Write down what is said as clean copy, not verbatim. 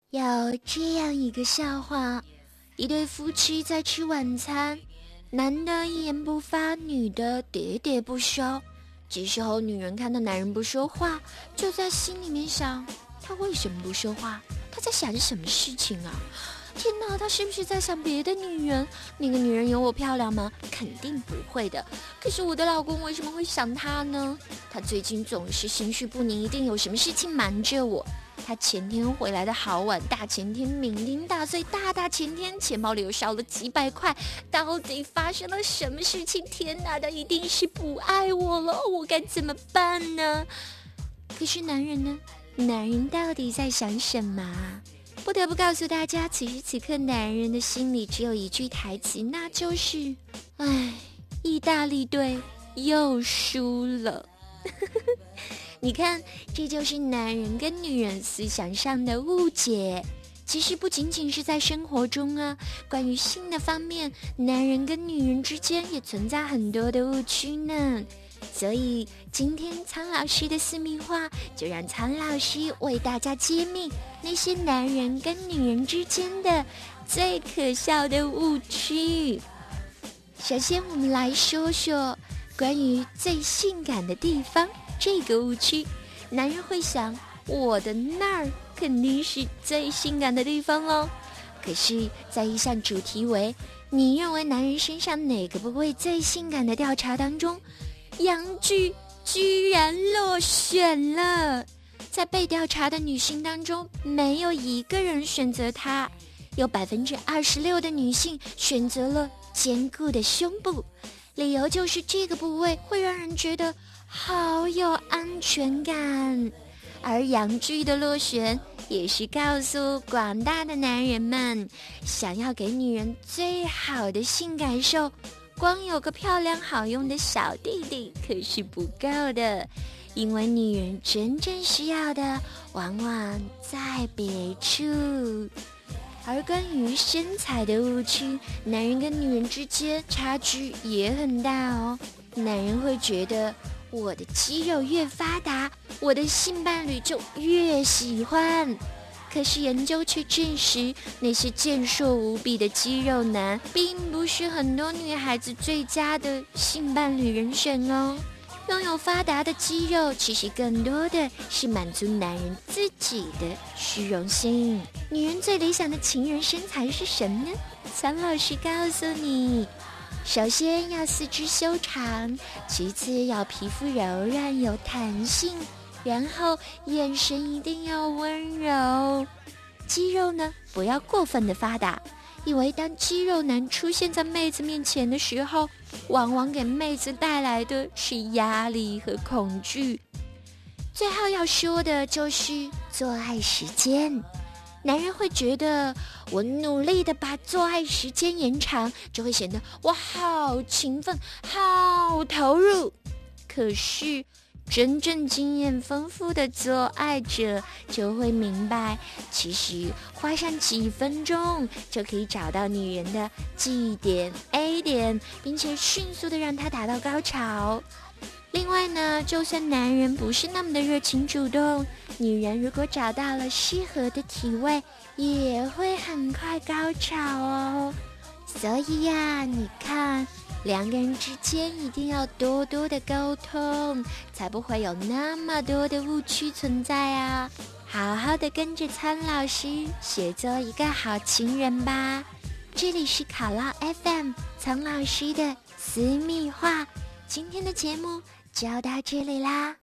有这样一个笑话，一对夫妻在吃晚餐，男的一言不发，女的喋喋不休。这时候女人看到男人不说话，就在心里面想，他为什么不说话？他在想着什么事情啊？天哪，他是不是在想别的女人？那个女人有我漂亮吗？肯定不会的。可是我的老公为什么会想他呢？他最近总是情绪不宁，一定有什么事情瞒着我。他前天回来的好晚，大前天酩酊大醉，大前天钱包里又少了几百块，到底发生了什么事情？天哪，他一定是不爱我了，我该怎么办呢？可是男人呢？男人到底在想什么？不得不告诉大家，此时此刻男人的心里只有一句台词，那就是唉，意大利队又输了。你看，这就是男人跟女人思想上的误解。其实不仅仅是在生活中啊，关于性的方面，男人跟女人之间也存在很多的误区呢。所以今天苍老师的私密话，就让苍老师为大家揭秘那些男人跟女人之间的最可笑的误区。首先我们来说说关于最性感的地方这个误区。男人会想，我的那儿肯定是最性感的地方哦。可是在一项主题为你认为男人身上哪个部位最性感的调查当中，阳具居然落选了。在被调查的女性当中，没有一个人选择它，有26%的女性选择了坚固的胸部，理由就是这个部位会让人觉得好有安全感。而阳具的落选也是告诉广大的男人们，想要给女人最好的性感受，光有个漂亮好用的小弟弟可是不够的，因为女人真正需要的往往在别处。而关于身材的误区，男人跟女人之间差距也很大哦。男人会觉得我的肌肉越发达，我的性伴侣就越喜欢。可是研究却证实，那些健硕无比的肌肉男并不是很多女孩子最佳的性伴侣人选哦。拥有发达的肌肉，其实更多的是满足男人自己的虚荣心。女人最理想的情人身材是什么呢？苍老师告诉你，首先要四肢修长，其次要皮肤柔软有弹性，然后眼神一定要温柔。肌肉呢，不要过分的发达，因为当肌肉男出现在妹子面前的时候，往往给妹子带来的是压力和恐惧。最后要说的就是做爱时间。男人会觉得我努力的把做爱时间延长，就会显得我好勤奋好投入。可是真正经验丰富的做爱者就会明白，其实花上几分钟就可以找到女人的 G 点 A 点，并且迅速的让她达到高潮。另外呢，就算男人不是那么的热情主动，女人如果找到了适合的体位，也会很快高潮哦。所以呀，你看，两个人之间一定要多多的沟通，才不会有那么多的误区存在啊。好好的跟着苍老师学做一个好情人吧。这里是考拉 FM 苍老师的私密话，今天的节目就到这里啦。